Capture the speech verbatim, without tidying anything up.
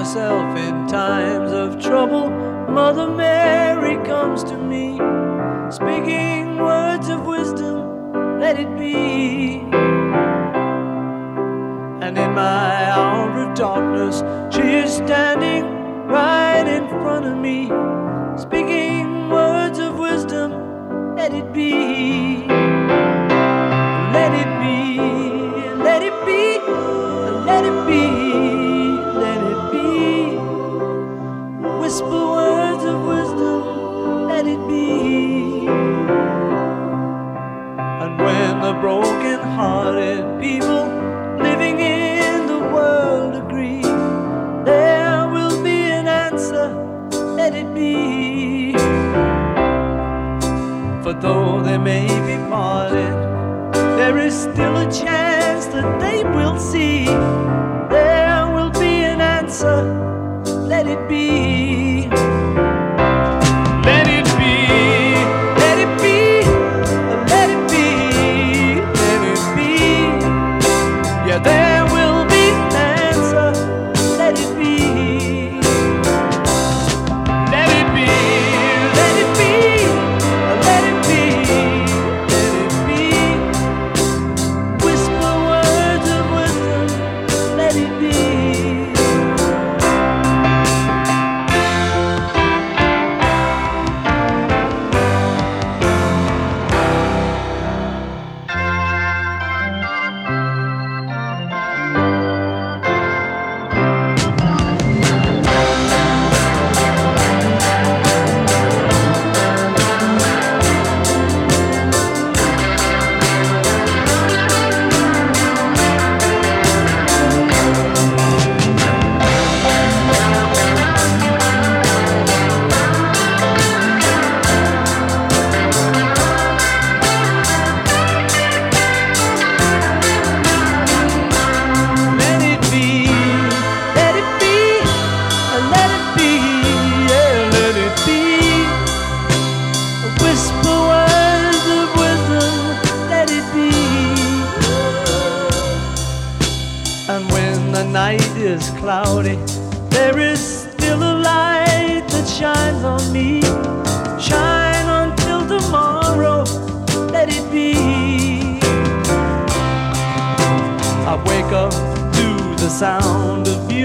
myself in times of trouble, Mother Mary comes to me, speaking words of wisdom, let it be. And in my hour of darkness, she is standing right in front of me, speaking words of wisdom, let it be. Let it be, let it be, let it be, let it be. Whisper words of wisdom, let it be. And when the broken-hearted people living in the world agree, there will be an answer, let it be. For though they may be parted, there is still a chance that they will see. There will be an answer, let it be. Let it be, let it be, let it be, let it be. Yeah, there will be an answer, let it be. Let it be, let it be, let it be, let it be. Whisper words of wisdom, let it be. And when the night is cloudy, there is still a light that shines on me. Shine until tomorrow, let it be. I wake up to the sound of music.